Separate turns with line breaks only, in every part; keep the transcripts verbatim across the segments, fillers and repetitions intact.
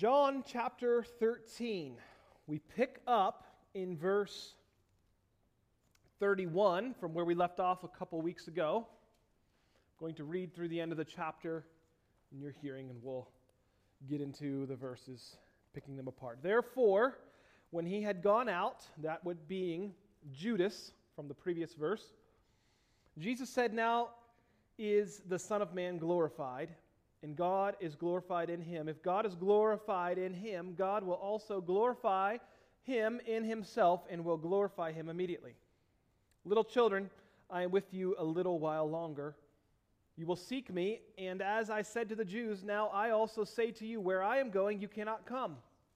John chapter thirteen. We pick up in verse thirty-one from where we left off a couple weeks ago. I'm going to read through the end of the chapter in your hearing, and we'll get into the verses, picking them apart. Therefore, when he had gone out, that would being Judas from the previous verse, Jesus said, "Now is the Son of Man glorified, and God is glorified in him. If God is glorified in him, God will also glorify him in himself and will glorify him immediately. Little children, I am with you a little while longer. You will seek me, and as I said to the Jews, now I also say to you, where I am going, you cannot come.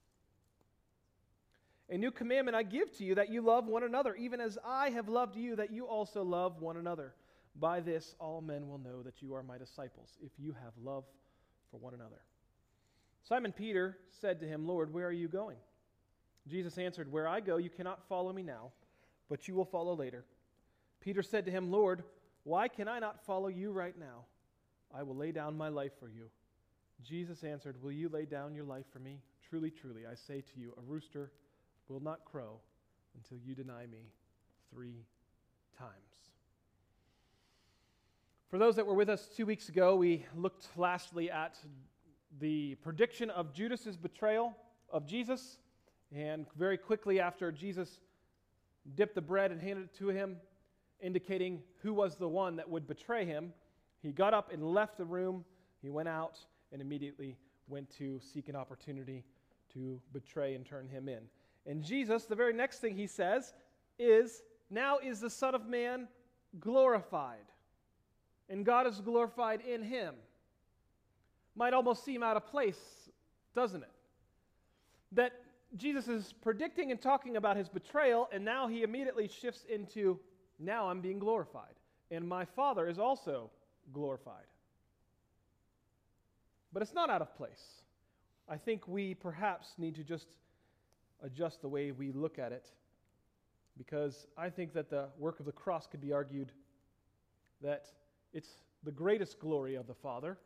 A new commandment I give to you, that you love one another, even as I have loved you, that you also love one another. By this all men will know that you are my disciples, if you have love for one another." Simon Peter said to him, "Lord, where are you going?" Jesus answered, "Where I go, you cannot follow me now, but you will follow later." Peter said to him, "Lord, why can I not follow you right now? I will lay down my life for you." Jesus answered, "Will you lay down your life for me? Truly, truly, I say to you, a rooster will not crow until you deny me three times." For those that were with us two weeks ago, we looked lastly at the prediction of Judas's betrayal of Jesus, and very quickly after Jesus dipped the bread and handed it to him, indicating who was the one that would betray him, he got up and left the room. He went out and immediately went to seek an opportunity to betray and turn him in. And Jesus, the very next thing he says is, "Now is the Son of Man glorified, and God is glorified in him." Might almost seem out of place, doesn't it? That Jesus is predicting and talking about his betrayal, and now he immediately shifts into, now I'm being glorified, and my Father is also glorified. But it's not out of place. I think we perhaps need to just adjust the way we look at it, because I think that the work of the cross could be argued that it's the greatest glory of the Father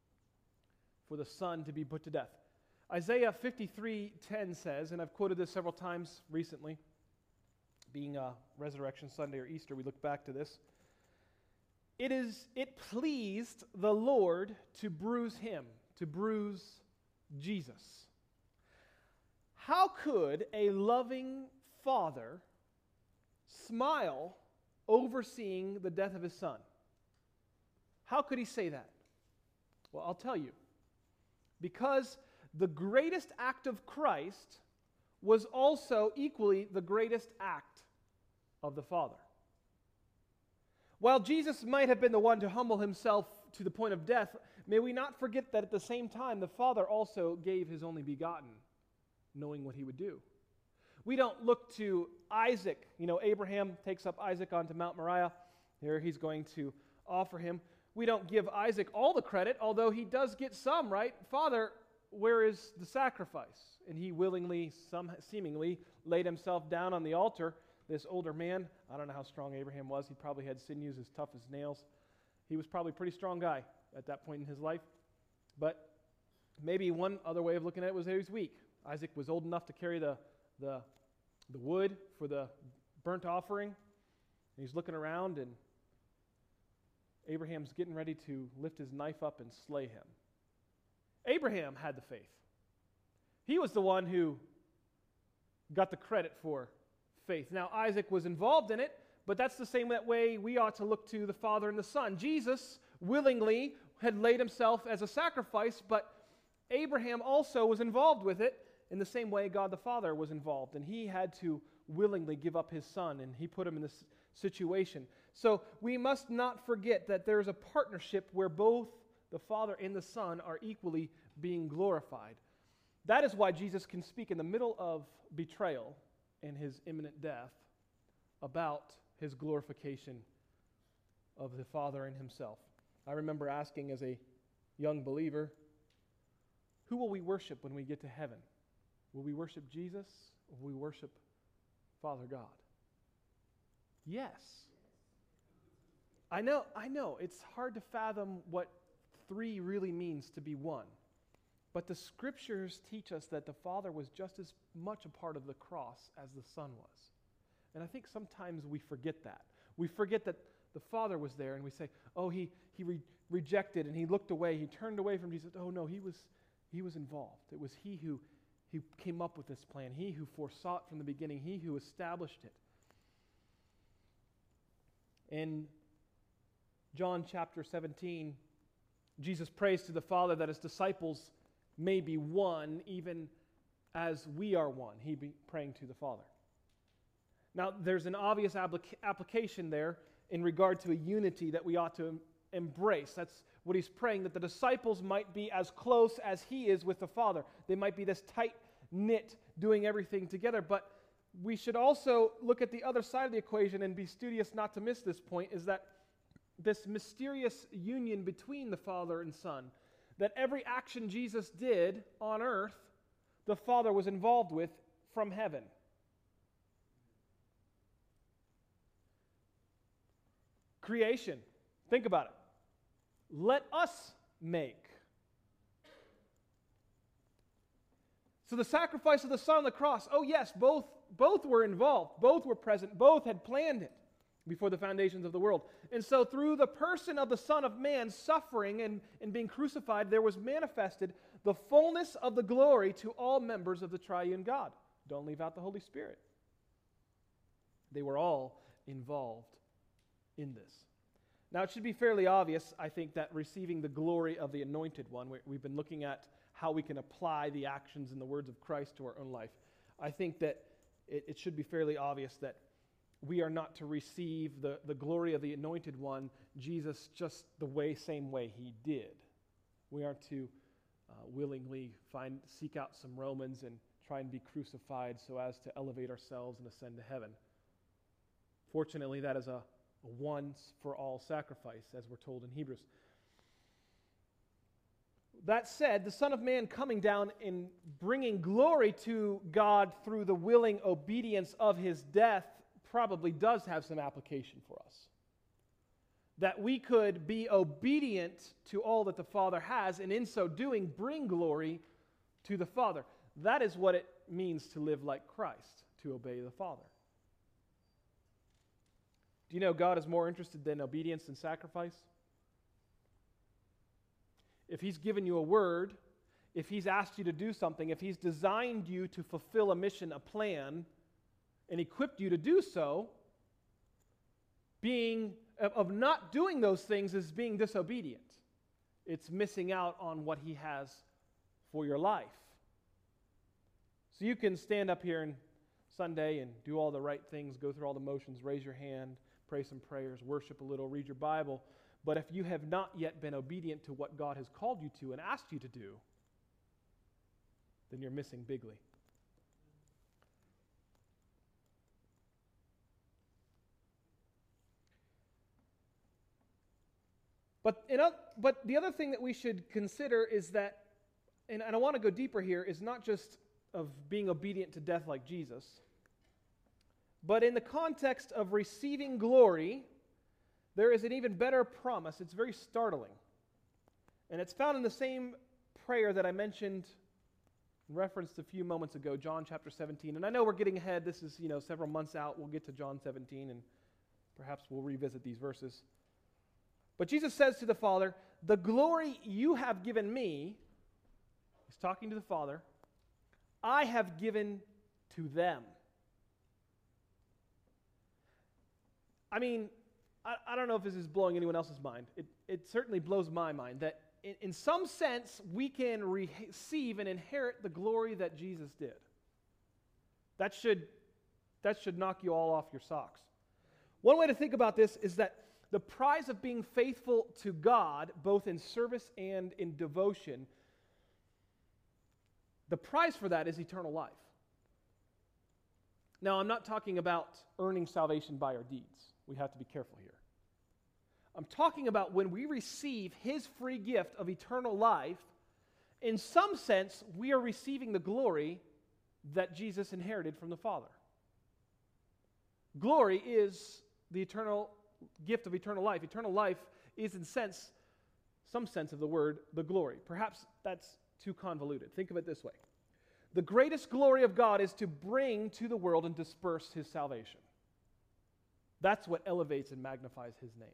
for the Son to be put to death. Isaiah fifty-three ten says, and I've quoted this several times recently, being a Resurrection Sunday or Easter, we look back to this. It is, it pleased the Lord to bruise him, to bruise Jesus. How could a loving Father smile overseeing the death of his Son? How could he say that? Well, I'll tell you. Because the greatest act of Christ was also equally the greatest act of the Father. While Jesus might have been the one to humble himself to the point of death, may we not forget that at the same time the Father also gave his only begotten, knowing what he would do. We don't look to Isaac. You know, Abraham takes up Isaac onto Mount Moriah. There he's going to offer him. We don't give Isaac all the credit, although he does get some, right? "Father, where is the sacrifice?" And he willingly, some seemingly, laid himself down on the altar. This older man, I don't know how strong Abraham was. He probably had sinews as tough as nails. He was probably a pretty strong guy at that point in his life. But maybe one other way of looking at it was that he was weak. Isaac was old enough to carry the, the, the wood for the burnt offering. And he's looking around, and Abraham's getting ready to lift his knife up and slay him. Abraham had the faith. He was the one who got the credit for faith. Now, Isaac was involved in it, but that's the same way we ought to look to the Father and the Son. Jesus willingly had laid himself as a sacrifice, but Abraham also was involved with it in the same way God the Father was involved, and he had to willingly give up his Son, and he put him in this situation. So we must not forget that there's a partnership where both the Father and the Son are equally being glorified. That is why Jesus can speak in the middle of betrayal and his imminent death about his glorification of the Father and himself. I remember asking as a young believer, who will we worship when we get to heaven? Will we worship Jesus, or will we worship Father God? Yes. I know, I know, it's hard to fathom what three really means to be one. But the Scriptures teach us that the Father was just as much a part of the cross as the Son was. And I think sometimes we forget that. We forget that the Father was there, and we say, oh, he, he re- rejected and he looked away. He turned away from Jesus. Oh, no, he was, he was involved. It was he who, who came up with this plan. He who foresaw it from the beginning. He who established it. In John chapter seventeen, Jesus prays to the Father that his disciples may be one, even as we are one. He be praying to the Father. Now, there's an obvious applica- application there in regard to a unity that we ought to em- embrace. That's what he's praying, that the disciples might be as close as he is with the Father. They might be this tight-knit, doing everything together. But we should also look at the other side of the equation and be studious not to miss this point, is that this mysterious union between the Father and Son, that every action Jesus did on earth, the Father was involved with from heaven. Creation. Think about it. Let us make. So the sacrifice of the Son on the cross, oh yes, both, both were involved. Both were present. Both had planned it before the foundations of the world. And so through the person of the Son of Man suffering and, and being crucified, there was manifested the fullness of the glory to all members of the triune God. Don't leave out the Holy Spirit. They were all involved in this. Now, it should be fairly obvious, I think, that receiving the glory of the Anointed One, we, we've been looking at how we can apply the actions and the words of Christ to our own life. I think that it, it should be fairly obvious that we are not to receive the, the glory of the Anointed One, Jesus, just the way, same way he did. We aren't to uh, willingly find, seek out some Romans and try and be crucified so as to elevate ourselves and ascend to heaven. Fortunately, that is a, a once-for-all sacrifice, as we're told in Hebrews. That said, the Son of Man coming down and bringing glory to God through the willing obedience of his death probably does have some application for us. That we could be obedient to all that the Father has, and in so doing, bring glory to the Father. That is what it means to live like Christ, to obey the Father. Do you know God is more interested in obedience than sacrifice? If he's given you a word, if he's asked you to do something, if he's designed you to fulfill a mission, a plan, and equipped you to do so, being of not doing those things is being disobedient. It's missing out on what he has for your life. So you can stand up here on Sunday and do all the right things, go through all the motions, raise your hand, pray some prayers, worship a little, read your Bible. But if you have not yet been obedient to what God has called you to and asked you to do, then you're missing bigly. But, in a, but the other thing that we should consider is that, and, and I want to go deeper here, is not just of being obedient to death like Jesus, but in the context of receiving glory, there is an even better promise. It's very startling. And it's found in the same prayer that I mentioned, referenced a few moments ago, John chapter seventeen. And I know we're getting ahead. This is, you know, several months out. We'll get to John seventeen, and perhaps we'll revisit these verses. But Jesus says to the Father, the glory you have given me, he's talking to the Father, I have given to them. I mean, I, I don't know if this is blowing anyone else's mind. It, it certainly blows my mind that in, in some sense we can re- receive and inherit the glory that Jesus did. That should, that should knock you all off your socks. One way to think about this is that the prize of being faithful to God, both in service and in devotion, the prize for that is eternal life. Now, I'm not talking about earning salvation by our deeds. We have to be careful here. I'm talking about when we receive his free gift of eternal life, in some sense, we are receiving the glory that Jesus inherited from the Father. Glory is the eternal gift of eternal life. Eternal life is, in sense, some sense of the word, the glory. Perhaps that's too convoluted. Think of it this way. The greatest glory of God is to bring to the world and disperse his salvation. That's what elevates and magnifies his name.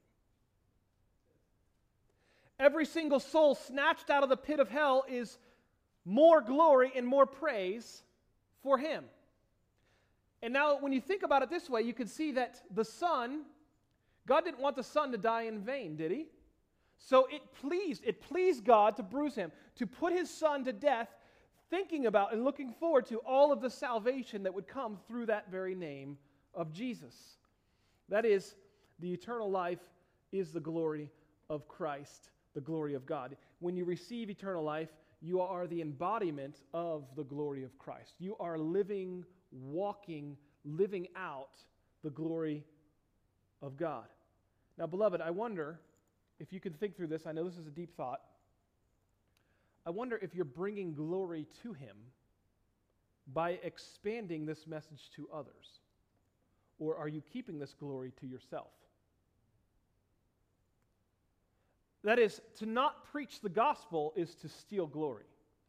Every single soul snatched out of the pit of hell is more glory and more praise for him. And now when you think about it this way, you can see that the Son, God didn't want the Son to die in vain, did he? So it pleased, it pleased God to bruise him, to put his Son to death, thinking about and looking forward to all of the salvation that would come through that very name of Jesus. That is, the eternal life is the glory of Christ, the glory of God. When you receive eternal life, you are the embodiment of the glory of Christ. You are living, walking, living out the glory of God. Now, beloved, I wonder if you can think through this. I know this is a deep thought. I wonder if you're bringing glory to him by expanding this message to others. Or are you keeping this glory to yourself? That is, to not preach the gospel is to steal glory.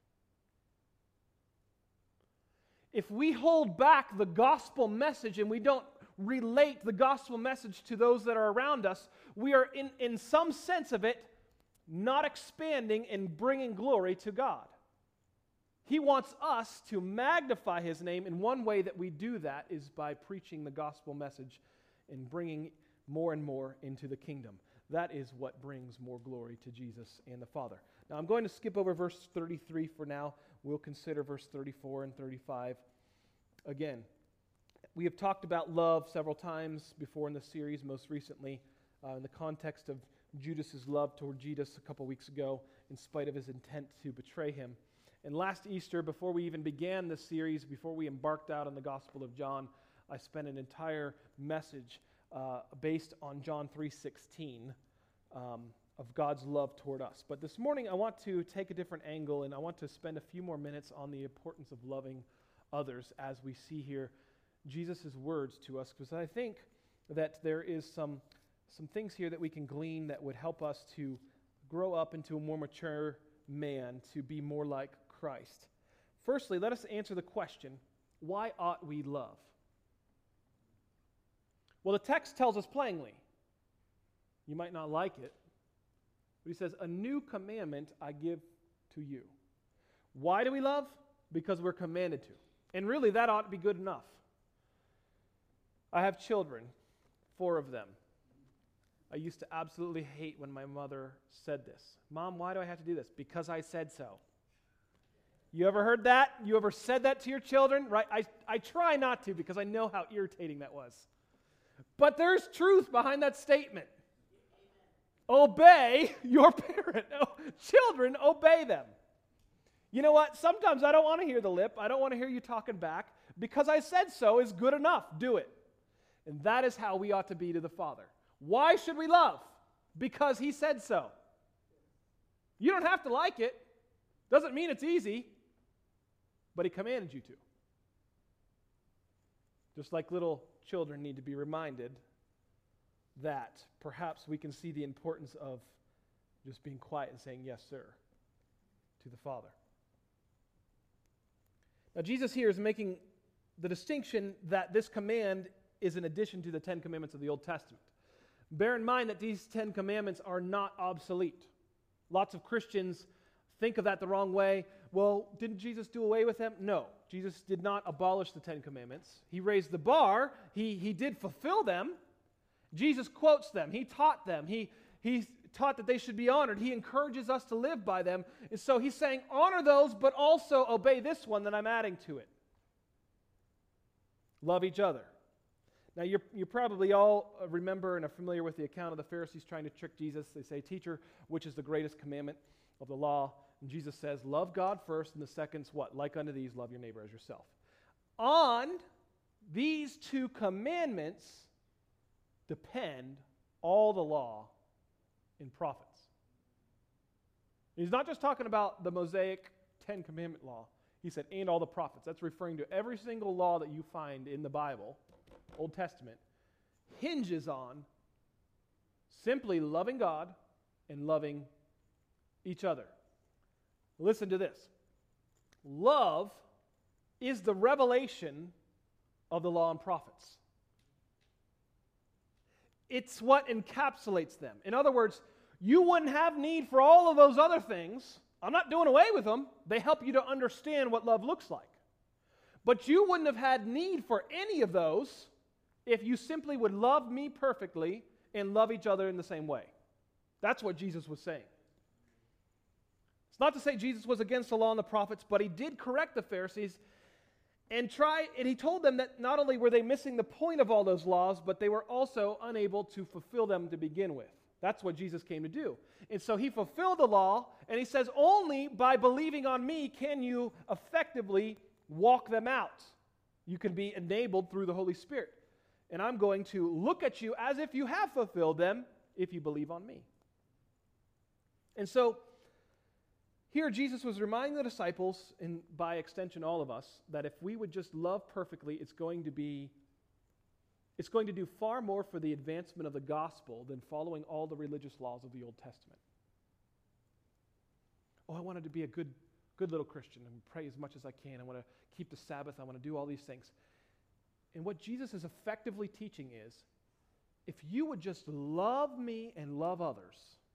If we hold back the gospel message and we don't relate the gospel message to those that are around us, we are, in, in some sense of it, not expanding and bringing glory to God. He wants us to magnify his name, and one way that we do that is by preaching the gospel message and bringing more and more into the kingdom. That is what brings more glory to Jesus and the Father. Now I'm going to skip over verse thirty-three for now. We'll consider verse thirty-four and thirty-five again. We have talked about love several times before in the series, most recently uh, in the context of Judas's love toward Jesus a couple weeks ago, in spite of his intent to betray him. And last Easter, before we even began this series, before we embarked out on the Gospel of John, I spent an entire message uh, based on John three sixteen um, of God's love toward us. But this morning, I want to take a different angle, and I want to spend a few more minutes on the importance of loving others as we see here Jesus' words to us, because I think that there is some, some things here that we can glean that would help us to grow up into a more mature man, to be more like Christ. Firstly, let us answer the question, why ought we love? Well, the text tells us plainly. You might not like it, but he says, a new commandment I give to you. Why do we love? Because we're commanded to. And really, that ought to be good enough. I have children, four of them. I used to absolutely hate when my mother said this. Mom, why do I have to do this? Because I said so. You ever heard that? You ever said that to your children? Right? I, I try not to because I know how irritating that was. But there's truth behind that statement. Obey your parent. Children, obey them. You know what? Sometimes I don't want to hear the lip. I don't want to hear you talking back. Because I said so is good enough. Do it. And that is how we ought to be to the Father. Why should we love? Because he said so. You don't have to like it. Doesn't mean it's easy. But he commanded you to. Just like little children need to be reminded that perhaps we can see the importance of just being quiet and saying, yes, sir, to the Father. Now, Jesus here is making the distinction that this command is in addition to the Ten Commandments of the Old Testament. Bear in mind that these Ten Commandments are not obsolete. Lots of Christians think of that the wrong way. Well, didn't Jesus do away with them? No. Jesus did not abolish the Ten Commandments. He raised the bar. He, he did fulfill them. Jesus quotes them. He taught them. He, he taught that they should be honored. He encourages us to live by them. And so he's saying, honor those, but also obey this one that I'm adding to it. Love each other. Now, you're, you probably all remember and are familiar with the account of the Pharisees trying to trick Jesus. They say, teacher, which is the greatest commandment of the law? And Jesus says, love God first, and the second's what? Like unto these, love your neighbor as yourself. On these two commandments depend all the law and prophets. He's not just talking about the Mosaic Ten Commandment law. He said, and all the prophets. That's referring to every single law that you find in the Bible, Old Testament, hinges on simply loving God and loving each other. Listen to this. Love is the revelation of the law and prophets. It's what encapsulates them. In other words, you wouldn't have need for all of those other things. I'm not doing away with them. They help you to understand what love looks like. But you wouldn't have had need for any of those if you simply would love me perfectly and love each other in the same way. That's what Jesus was saying. It's not to say Jesus was against the law and the prophets, but he did correct the Pharisees and try, and he told them that not only were they missing the point of all those laws, but they were also unable to fulfill them to begin with. That's what Jesus came to do. And so he fulfilled the law, and he says, only by believing on me can you effectively walk them out. You can be enabled through the Holy Spirit. And I'm going to look at you as if you have fulfilled them if you believe on me. And so here Jesus was reminding the disciples, and by extension all of us, that if we would just love perfectly, it's going to be, it's going to do far more for the advancement of the gospel than following all the religious laws of the Old Testament. Oh, I wanted to be a good, good little Christian and pray as much as I can. I want to keep the Sabbath. I want to do all these things. And what Jesus is effectively teaching is, if you would just love me and love others,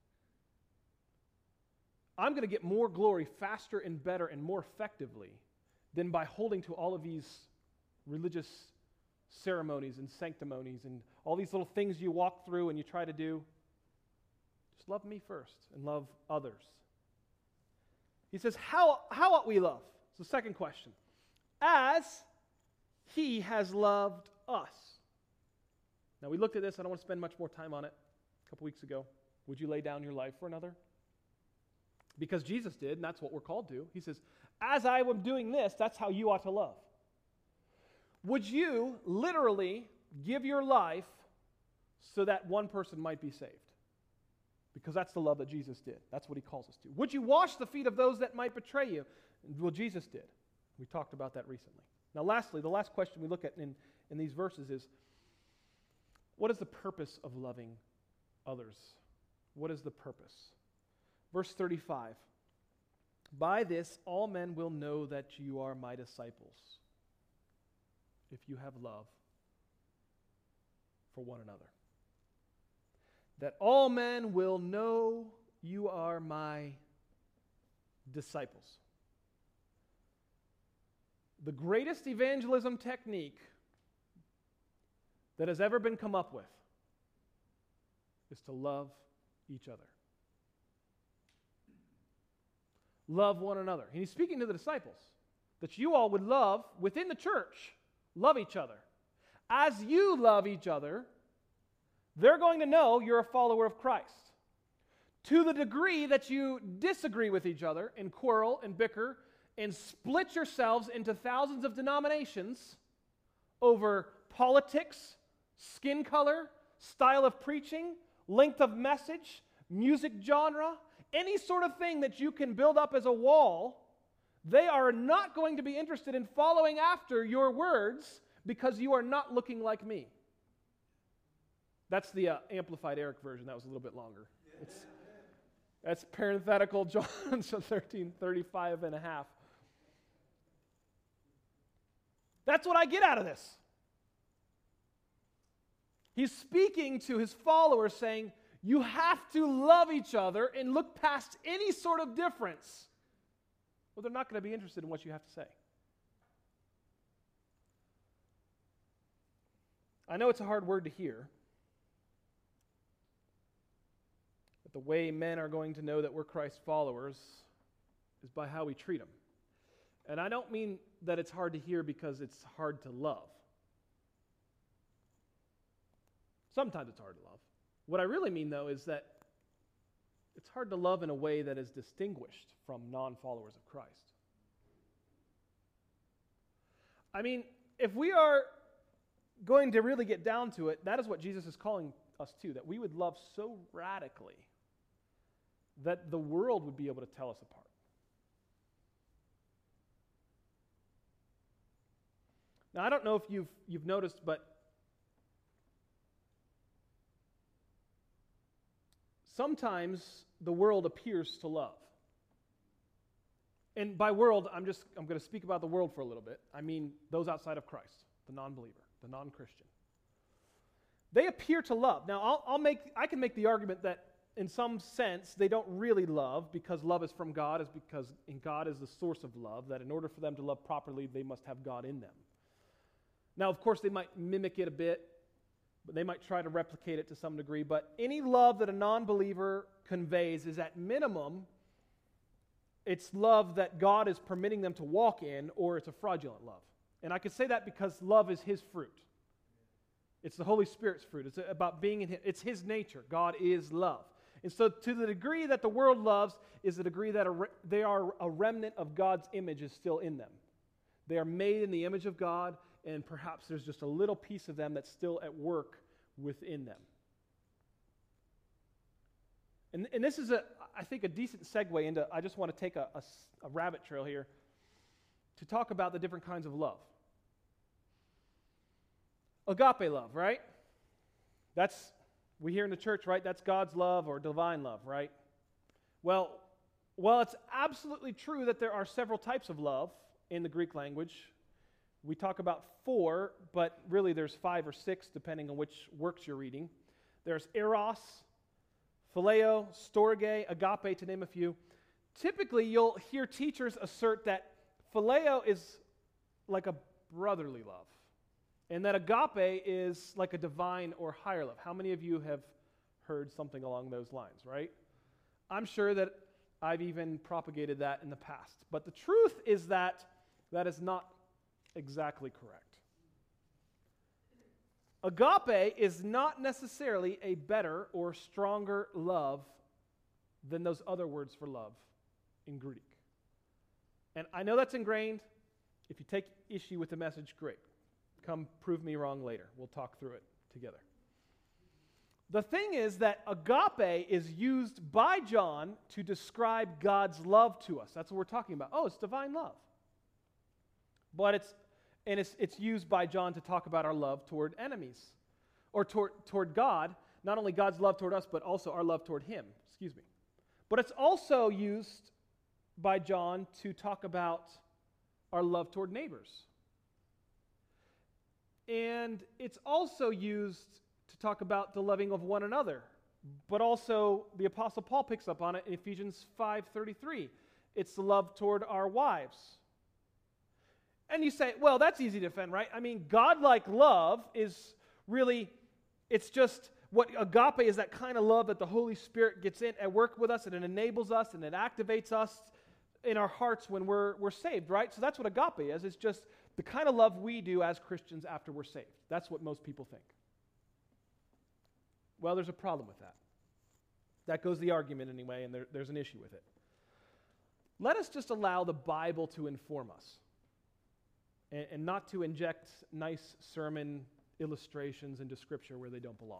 I'm going to get more glory faster and better and more effectively than by holding to all of these religious ceremonies and sanctimonies and all these little things you walk through and you try to do. Just love me first and love others. He says, how, how ought we love? It's the second question. As he has loved us. Now we looked at this. I don't want to spend much more time on it. A couple weeks ago. Would you lay down your life for another? Because Jesus did, and that's what we're called to. He says, as I am doing this, that's how you ought to love. Would you literally give your life so that one person might be saved? Because that's the love that Jesus did. That's what he calls us to. Would you wash the feet of those that might betray you? Well, Jesus did. We talked about that recently. Now, lastly, the last question we look at in, in these verses is, what is the purpose of loving others? What is the purpose? Verse thirty-five, by this all men will know that you are my disciples, if you have love for one another. That all men will know you are my disciples. The greatest evangelism technique that has ever been come up with is to love each other. Love one another. And he's speaking to the disciples that you all would love within the church, love each other. As you love each other, they're going to know you're a follower of Christ. To the degree that you disagree with each other and quarrel and bicker and split yourselves into thousands of denominations over politics, skin color, style of preaching, length of message, music genre, any sort of thing that you can build up as a wall, they are not going to be interested in following after your words because you are not looking like me. That's the uh, Amplified Eric version. That was a little bit longer. It's, that's parenthetical John thirteen thirty-five and a half. That's what I get out of this. He's speaking to his followers saying, you have to love each other and look past any sort of difference. Well, they're not going to be interested in what you have to say. I know it's a hard word to hear, but the way men are going to know that we're Christ's followers is by how we treat them. And I don't mean that it's hard to hear because it's hard to love. Sometimes it's hard to love. What I really mean, though, is that it's hard to love in a way that is distinguished from non-followers of Christ. I mean, if we are going to really get down to it, that is what Jesus is calling us to, that we would love so radically that the world would be able to tell us apart. Now, I don't know if you've, you've noticed, but sometimes the world appears to love. And by world, I'm just I'm going to speak about the world for a little bit. I mean those outside of Christ, the non-believer, the non-Christian. They appear to love. Now, I'll, I'll make I can make the argument that in some sense they don't really love because love is from God, is because in God is the source of love, that in order for them to love properly, they must have God in them. Now, of course, they might mimic it a bit, but they might try to replicate it to some degree, but any love that a non-believer conveys is at minimum, it's love that God is permitting them to walk in, or it's a fraudulent love. And I can say that because love is His fruit. It's the Holy Spirit's fruit. It's about being in Him. It's His nature. God is love. And so to the degree that the world loves is the degree that a re- they are a remnant of God's image is still in them. They are made in the image of God, and perhaps there's just a little piece of them that's still at work within them. And, and this is, a, I think, a decent segue into, I just want to take a, a, a rabbit trail here to talk about the different kinds of love. Agape love, right? That's, we hear in the church, right? That's God's love or divine love, right? Well, well, it's absolutely true that there are several types of love in the Greek language. We talk about four, but really there's five or six, depending on which works you're reading. There's eros, phileo, storge, agape, to name a few. Typically, you'll hear teachers assert that phileo is like a brotherly love, and that agape is like a divine or higher love. How many of you have heard something along those lines, right? I'm sure that I've even propagated that in the past. But the truth is that that is not exactly correct. Agape is not necessarily a better or stronger love than those other words for love in Greek. And I know that's ingrained. If you take issue with the message, great. Come prove me wrong later. We'll talk through it together. The thing is that agape is used by John to describe God's love to us. That's what we're talking about. Oh, it's divine love. But it's and it's it's used by John to talk about our love toward enemies, or toward toward God. Not only God's love toward us, but also our love toward Him. Excuse me. But it's also used by John to talk about our love toward neighbors. And it's also used to talk about the loving of one another. But also, the Apostle Paul picks up on it in Ephesians five thirty-three. It's the love toward our wives. And you say, well, that's easy to defend, right? I mean, God-like love is really, it's just, what agape is that kind of love that the Holy Spirit gets in at work with us, and it enables us, and it activates us in our hearts when we're, we're saved, right? So that's what agape is. It's just the kind of love we do as Christians after we're saved. That's what most people think. Well, there's a problem with that. That goes the argument anyway, and there, there's an issue with it. Let us just allow the Bible to inform us, and, and not to inject nice sermon illustrations into Scripture where they don't belong.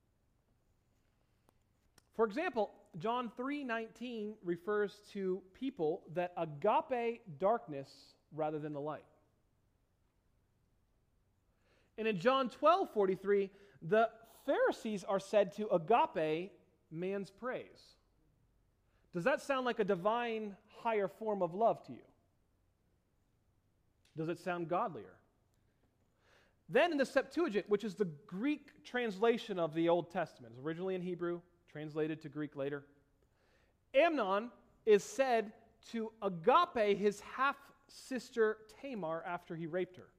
For example, John three nineteen refers to people that agape darkness rather than the light. And in John twelve forty-three, the Pharisees are said to agape man's praise. Does that sound like a divine, higher form of love to you? Does it sound godlier? Then in the Septuagint, which is the Greek translation of the Old Testament, it's originally in Hebrew, translated to Greek later, Amnon is said to agape his half-sister Tamar after he raped her.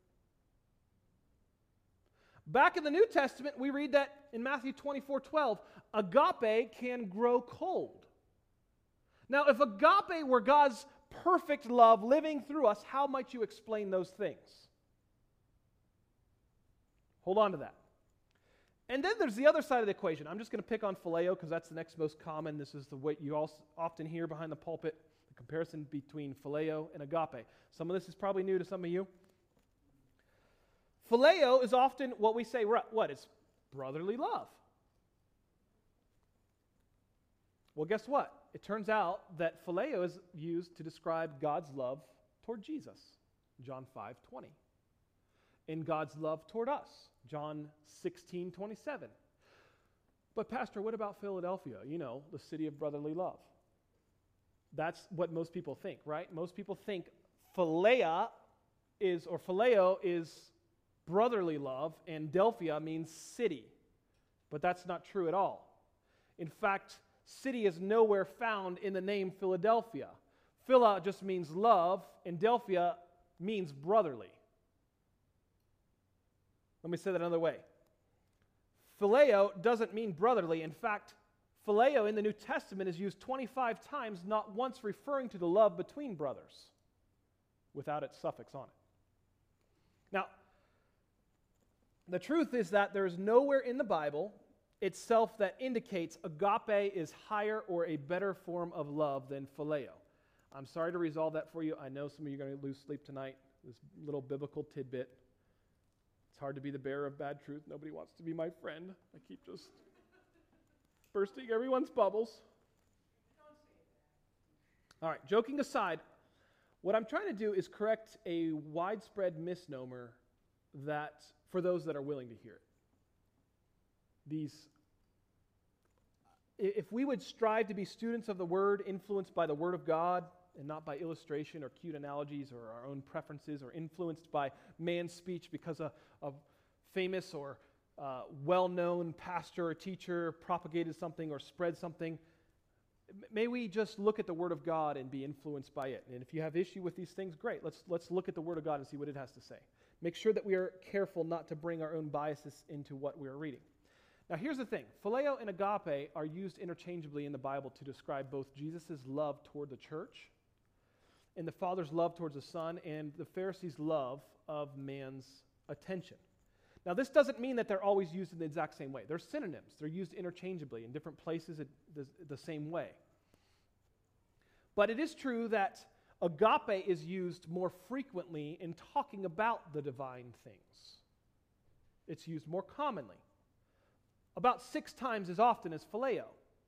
Back in the New Testament, we read that in Matthew twenty-four twelve, agape can grow cold. Now, if agape were God's perfect love living through us, how might you explain those things? Hold on to that. And then there's the other side of the equation. I'm just going to pick on phileo because that's the next most common. This is the way you also often hear behind the pulpit, the comparison between phileo and agape. Some of this is probably new to some of you. Phileo is often what we say, what? It's brotherly love. Well, guess what? It turns out that phileo is used to describe God's love toward Jesus, John five twenty. And God's love toward us, John sixteen twenty-seven. But Pastor, what about Philadelphia? You know, the city of brotherly love. That's what most people think, right? Most people think philia is, or phileo is brotherly love, and Delphia means city. But that's not true at all. In fact, city is nowhere found in the name Philadelphia. Phila just means love, and Delphia means brotherly. Let me say that another way. Phileo doesn't mean brotherly. In fact, phileo in the New Testament is used twenty-five times, not once referring to the love between brothers, without its suffix on it. Now, the truth is that there is nowhere in the Bible itself that indicates agape is higher or a better form of love than phileo. I'm sorry to resolve that for you. I know some of you are going to lose sleep tonight. This little biblical tidbit. It's hard to be the bearer of bad truth. Nobody wants to be my friend. I keep just bursting everyone's bubbles. All right, joking aside, what I'm trying to do is correct a widespread misnomer that, for those that are willing to hear it. These, if we would strive to be students of the Word, influenced by the Word of God, and not by illustration or cute analogies or our own preferences, or influenced by man's speech because a, a famous or uh, well-known pastor or teacher propagated something or spread something, may we just look at the Word of God and be influenced by it. And if you have issue with these things, great. Let's, let's look at the Word of God and see what it has to say. Make sure that we are careful not to bring our own biases into what we are reading. Now here's the thing. Phileo and agape are used interchangeably in the Bible to describe both Jesus' love toward the church and the Father's love towards the Son and the Pharisees' love of man's attention. Now this doesn't mean that they're always used in the exact same way. They're synonyms. They're used interchangeably in different places the, the same way. But it is true that agape is used more frequently in talking about the divine things. It's used more commonly. About six times as often as phileo.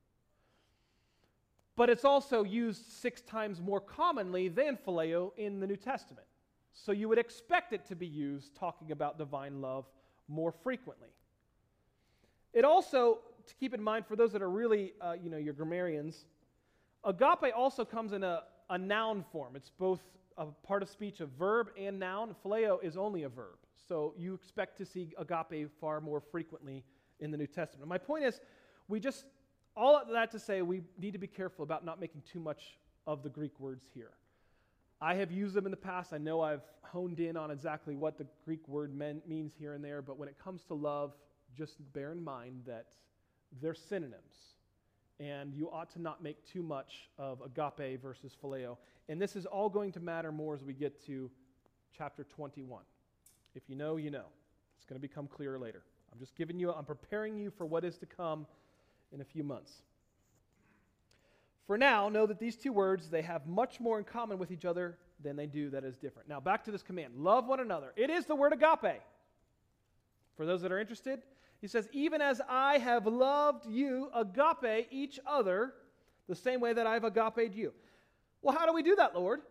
But it's also used six times more commonly than phileo in the New Testament. So you would expect it to be used talking about divine love more frequently. It also, to keep in mind for those that are really, uh, you know, your grammarians, agape also comes in a, a noun form. It's both a part of speech, a verb and noun. Phileo is only a verb. So you expect to see agape far more frequently in the New Testament. My point is, we just, all of that to say, we need to be careful about not making too much of the Greek words here. I have used them in the past. I know I've honed in on exactly what the Greek word mean, means here and there, but when it comes to love, just bear in mind that they're synonyms, and you ought to not make too much of agape versus phileo. And this is all going to matter more as we get to chapter twenty-one. If you know, you know. It's going to become clearer later. I'm just giving you, I'm preparing you for what is to come in a few months. For now, know that these two words, they have much more in common with each other than they do that is different. Now, back to this command. Love one another. It is the word agape. For those that are interested, he says, even as I have loved you, agape each other, the same way that I've agaped you. Well, how do we do that, Lord?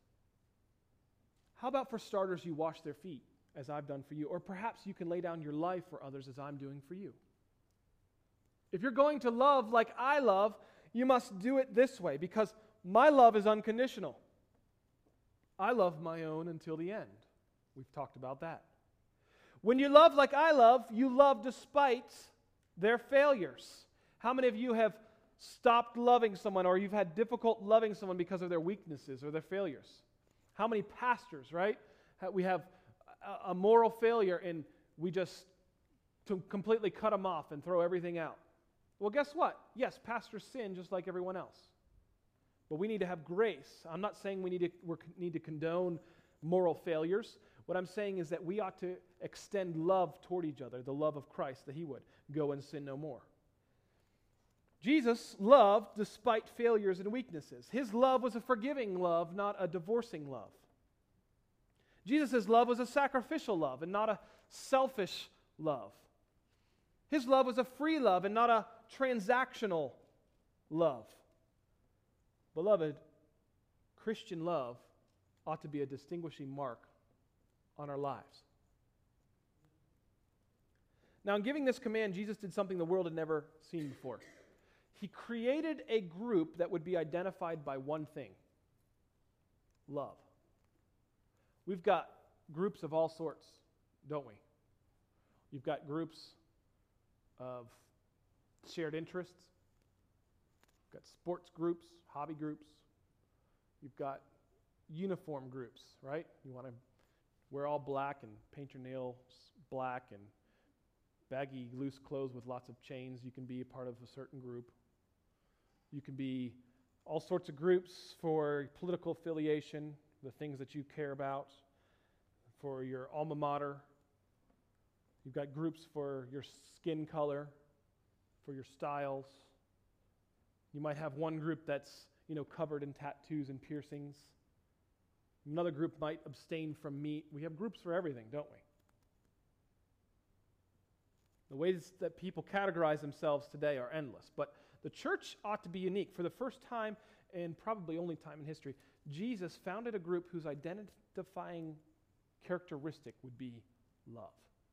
How about for starters, you wash their feet, as I've done for you, or perhaps you can lay down your life for others as I'm doing for you. If you're going to love like I love, you must do it this way, because my love is unconditional. I love my own until the end. We've talked about that. When you love like I love, you love despite their failures. How many of you have stopped loving someone, or you've had difficult loving someone because of their weaknesses or their failures? How many pastors, right? We have a moral failure and we just to completely cut them off and throw everything out. Well, guess what? Yes, pastors sin just like everyone else. But we need to have grace. I'm not saying we need to, we need to condone moral failures. What I'm saying is that we ought to extend love toward each other, the love of Christ, that he would go and sin no more. Jesus loved despite failures and weaknesses. His love was a forgiving love, not a divorcing love. Jesus' love was a sacrificial love and not a selfish love. His love was a free love and not a transactional love. Beloved, Christian love ought to be a distinguishing mark on our lives. Now, in giving this command, Jesus did something the world had never seen before. He created a group that would be identified by one thing: love. We've got groups of all sorts, don't we? You've got groups of shared interests. You've got sports groups, hobby groups. You've got uniform groups, right? You want to wear all black and paint your nails black and baggy, loose clothes with lots of chains. You can be a part of a certain group. You can be all sorts of groups for political affiliation, the things that you care about, for your alma mater. You've got groups for your skin color, for your styles. You might have one group that's, you know, covered in tattoos and piercings. Another group might abstain from meat. We have groups for everything, don't we? The ways that people categorize themselves today are endless, but the church ought to be unique. For the first time, and probably only time in history, Jesus founded a group whose identifying characteristic would be love.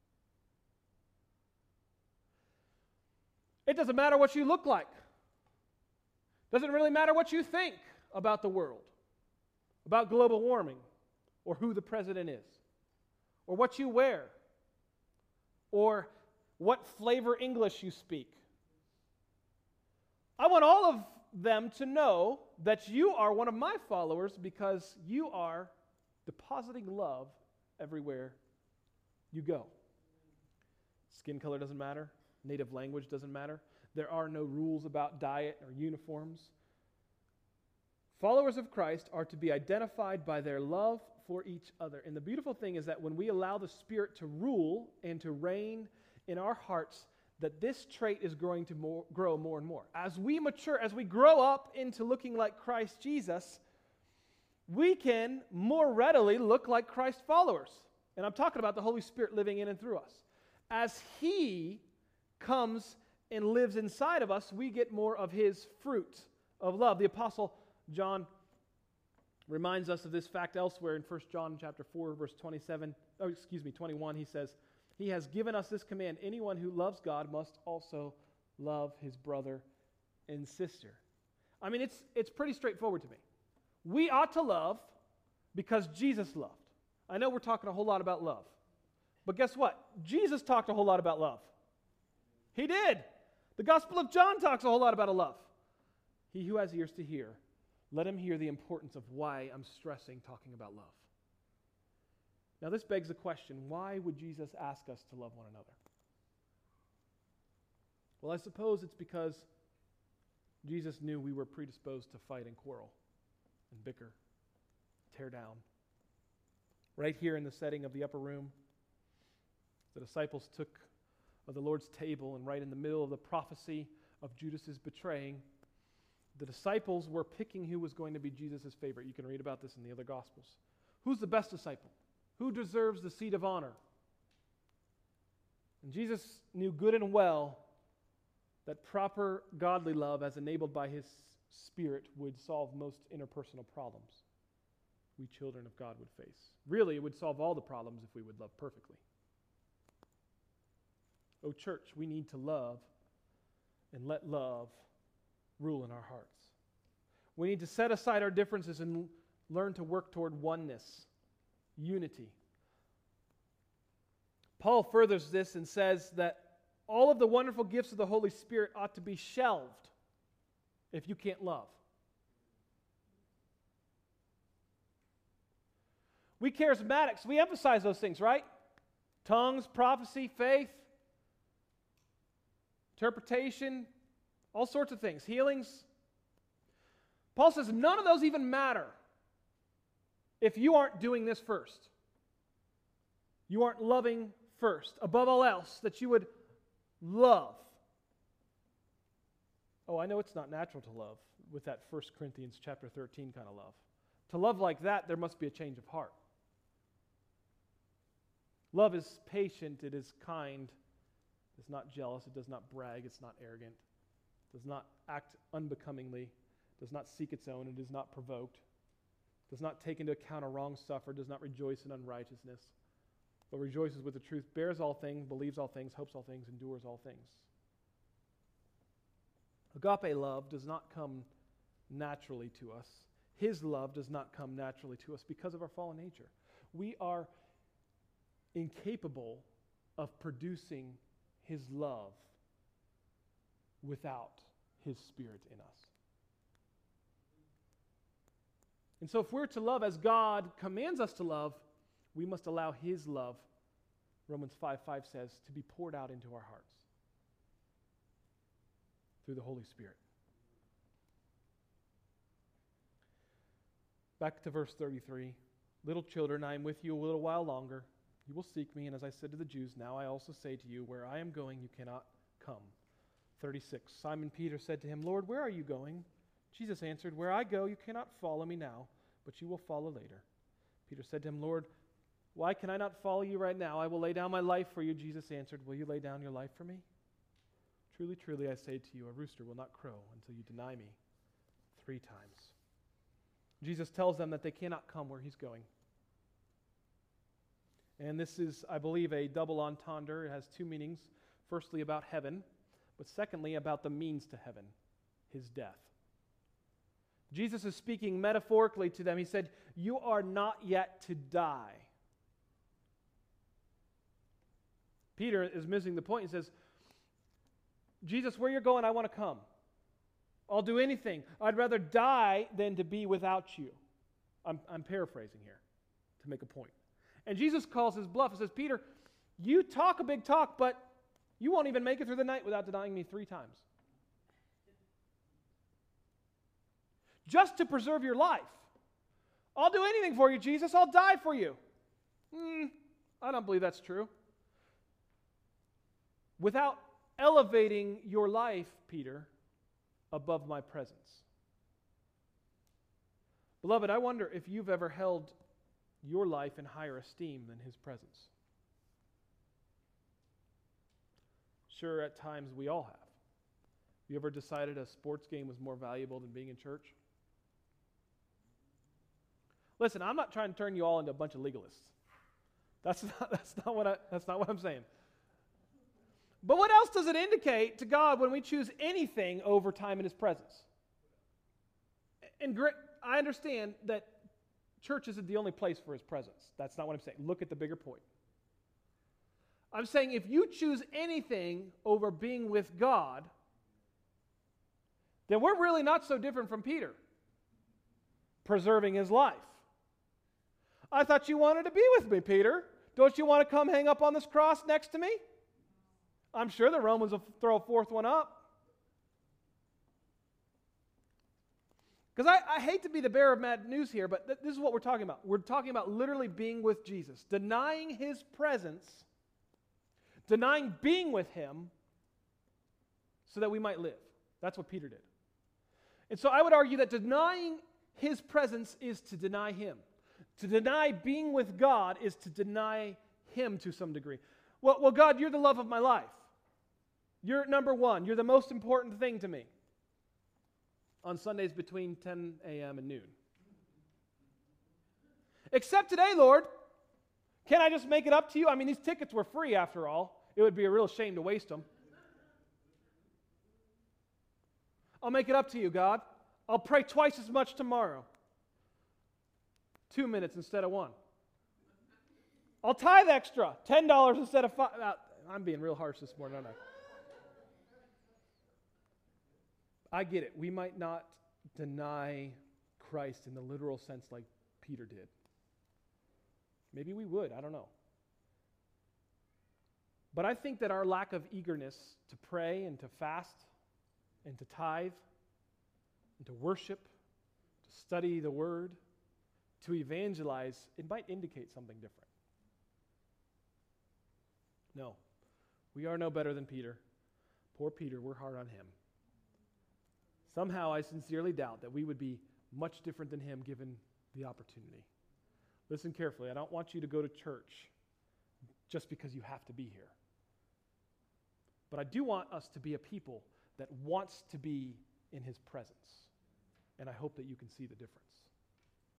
It doesn't matter what you look like. Doesn't really matter what you think about the world, about global warming, or who the president is, or what you wear, or what flavor English you speak. I want all of them to know that you are one of my followers because you are depositing love everywhere you go. Skin color doesn't matter. Native language doesn't matter. There are no rules about diet or uniforms. Followers of Christ are to be identified by their love for each other. And the beautiful thing is that when we allow the Spirit to rule and to reign in our hearts, that this trait is going to more, grow more and more. As we mature, as we grow up into looking like Christ Jesus, we can more readily look like Christ followers. And I'm talking about the Holy Spirit living in and through us. As He comes and lives inside of us, we get more of His fruit of love. The Apostle John reminds us of this fact elsewhere in First John chapter four, verse twenty-seven, oh, excuse me, twenty-one. He says, He has given us this command: anyone who loves God must also love his brother and sister. I mean, it's it's pretty straightforward to me. We ought to love because Jesus loved. I know we're talking a whole lot about love, but guess what? Jesus talked a whole lot about love. He did. The Gospel of John talks a whole lot about a love. He who has ears to hear, let him hear the importance of why I'm stressing talking about love. Now this begs the question, why would Jesus ask us to love one another? Well, I suppose it's because Jesus knew we were predisposed to fight and quarrel and bicker, tear down. Right here in the setting of the upper room, the disciples took of the Lord's table, and right in the middle of the prophecy of Judas's betraying, the disciples were picking who was going to be Jesus' favorite. You can read about this in the other Gospels. Who's the best disciple? Who deserves the seat of honor? And Jesus knew good and well that proper godly love, as enabled by His Spirit, would solve most interpersonal problems we children of God would face. Really, it would solve all the problems if we would love perfectly. Oh, church, we need to love and let love rule in our hearts. We need to set aside our differences and learn to work toward oneness, unity. Paul furthers this and says that all of the wonderful gifts of the Holy Spirit ought to be shelved if you can't love. We charismatics, we emphasize those things, right? Tongues, prophecy, faith, interpretation, all sorts of things, healings. Paul says none of those even matter if you aren't doing this first. You aren't loving first. Above all else, that you would love. Oh, I know it's not natural to love with that First Corinthians chapter thirteen kind of love. To love like that, there must be a change of heart. Love is patient, it is kind, it's not jealous, it does not brag, it's not arrogant, does not act unbecomingly, does not seek its own, it is not provoked, does not take into account a wrong suffered, does not rejoice in unrighteousness, but rejoices with the truth, bears all things, believes all things, hopes all things, endures all things. Agape love does not come naturally to us. His love does not come naturally to us because of our fallen nature. We are incapable of producing His love without His Spirit in us. And so if we're to love as God commands us to love, we must allow His love, Romans five five says, to be poured out into our hearts through the Holy Spirit. Back to verse thirty-three. Little children, I am with you a little while longer. You will seek me, and as I said to the Jews, now I also say to you, where I am going, you cannot come. thirty-six. Simon Peter said to him, Lord, where are you going? Jesus answered, where I go, you cannot follow me now, but you will follow later. Peter said to him, Lord, why can I not follow you right now? I will lay down my life for you. Jesus answered, will you lay down your life for me? Truly, truly, I say to you, a rooster will not crow until you deny me three times. Jesus tells them that they cannot come where He's going. And this is, I believe, a double entendre. It has two meanings. Firstly, about heaven, but secondly, about the means to heaven, His death. Jesus is speaking metaphorically to them. He said, you are not yet to die. Peter is missing the point. He says, Jesus, where you're going, I want to come. I'll do anything. I'd rather die than to be without you. I'm, I'm paraphrasing here to make a point. And Jesus calls his bluff and says, Peter, you talk a big talk, but you won't even make it through the night without denying me three times. Just to preserve your life. I'll do anything for you, Jesus. I'll die for you. Hmm, I don't believe that's true. Without elevating your life, Peter, above my presence. Beloved, I wonder if you've ever held your life in higher esteem than His presence. Sure, at times we all have. You ever decided a sports game was more valuable than being in church? Listen, I'm not trying to turn you all into a bunch of legalists. That's not, that's not what I, that's not what I'm saying. But what else does it indicate to God when we choose anything over time in His presence? And great, I understand that church isn't the only place for His presence. That's not what I'm saying. Look at the bigger point. I'm saying if you choose anything over being with God, then we're really not so different from Peter, preserving his life. I thought you wanted to be with me, Peter. Don't you want to come hang up on this cross next to me? I'm sure the Romans will throw a fourth one up. Because I, I hate to be the bearer of bad news here, but th- this is what we're talking about. We're talking about literally being with Jesus, denying His presence, denying being with Him so that we might live. That's what Peter did. And so I would argue that denying His presence is to deny Him. To deny being with God is to deny Him to some degree. Well, well, God, you're the love of my life. You're number one. You're the most important thing to me. On Sundays between ten a.m. and noon. Except today, Lord. Can I just make it up to you? I mean, these tickets were free after all. It would be a real shame to waste them. I'll make it up to you, God. I'll pray twice as much tomorrow. Two minutes instead of one. I'll tithe extra. Ten dollars instead of five. Uh, I'm being real harsh this morning, aren't I? I get it. We might not deny Christ in the literal sense like Peter did. Maybe we would. I don't know. But I think that our lack of eagerness to pray and to fast and to tithe and to worship, to study the Word, to evangelize, it might indicate something different. No. We are no better than Peter. Poor Peter, we're hard on him. Somehow I sincerely doubt that we would be much different than him given the opportunity. Listen carefully. I don't want you to go to church just because you have to be here. But I do want us to be a people that wants to be in His presence. And I hope that you can see the difference.